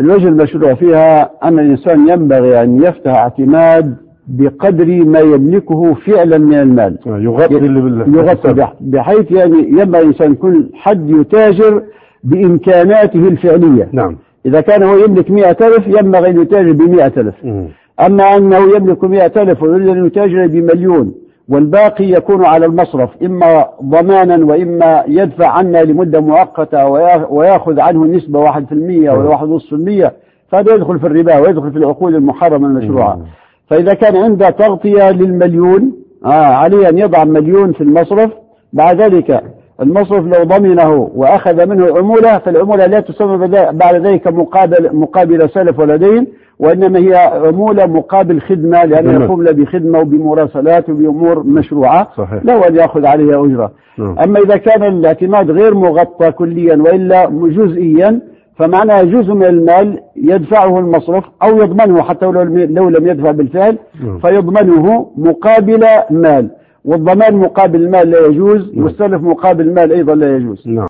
الوجه المشروع فيها أن الإنسان ينبغي أن يفتح اعتماد بقدر ما يملكه فعلا من المال، يغطي بحيث يعني ينبغي الإنسان كل حد يتاجر بإمكاناته الفعلية. نعم. إذا كان هو يملك 100,000 ينبغي أن يتاجر ب100,000. أما أنه يملك 100,000 ويريد أن يتاجر ب1,000,000 والباقي يكون على المصرف إما ضمانا وإما يدفع عنا لمدة مؤقتة ويأخذ عنه نسبة 1% أو 1.5%، فهذا يدخل في الربا ويدخل في العقود المحرمة المشروعة. فإذا كان عنده تغطية لل1,000,000 عليه أن يضع 1,000,000 في المصرف. بعد ذلك المصرف لو ضمنه وأخذ منه عمولة، فالعمولة لا تسمى بعد ذلك مقابل سلف ولا دين، وإنما هي عمولة مقابل خدمة، لأنه يقوم له بخدمة وبمراسلات وبأمور مشروعة له أن يأخذ عليها أجرة. أما إذا كان الاعتماد غير مغطى كليا وإلا جزئيا، فمعناها جزء من المال يدفعه المصرف أو يضمنه حتى لو لم يدفع بالفعل، فيضمنه مقابل مال، والضمان مقابل المال لا يجوز، والسلف مقابل المال أيضا لا يجوز.